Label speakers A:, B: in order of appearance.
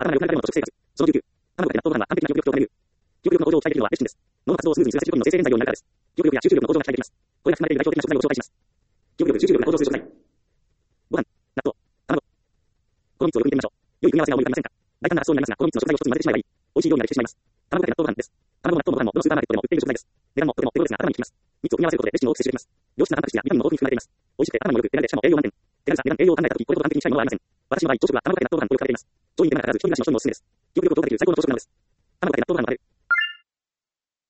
A: 頭が良くなるための食生活。その9。卵かけ納豆ご飯は完璧な記憶力と取れる。記憶力の向上を期待できるのはレシピンです。脳の活動をスムーズにするための生成エンザイムを見られるからです。記憶力や集中力の向上が期待できます。これが含まれている代表的な食材を紹介します。記憶力、集中力が向上する食材。ご飯、納豆、卵。この3つをよく見てみましょう。良い組み合わせが思い浮かびませんか？大胆な発想になりますが、この3つの食材を1つに混ぜてしまえばいい。美味しい料理ができてしまいます。卵かけ納豆ご飯です。卵も納豆もご飯もどのスーパーマーケットでも売っている食材です。値段もとても手頃ですが頭に効きます。3つを組み合わせることでレシピの多く摂取できます。良質なタンパク質やビタミンも豊富に含まれています。美味しくて頭も良く手軽でしかも栄養満点。手軽さ、値段、栄養を考えたとき、これほど完璧にしたいものはありません。私の場合、朝食は卵かけ納豆ご飯とよく食べています。上位に手間がかからず、一人暮らしの人にもおすすめです。記憶力を強化できる最高の朝食なのです。卵かけ納豆ご飯のある。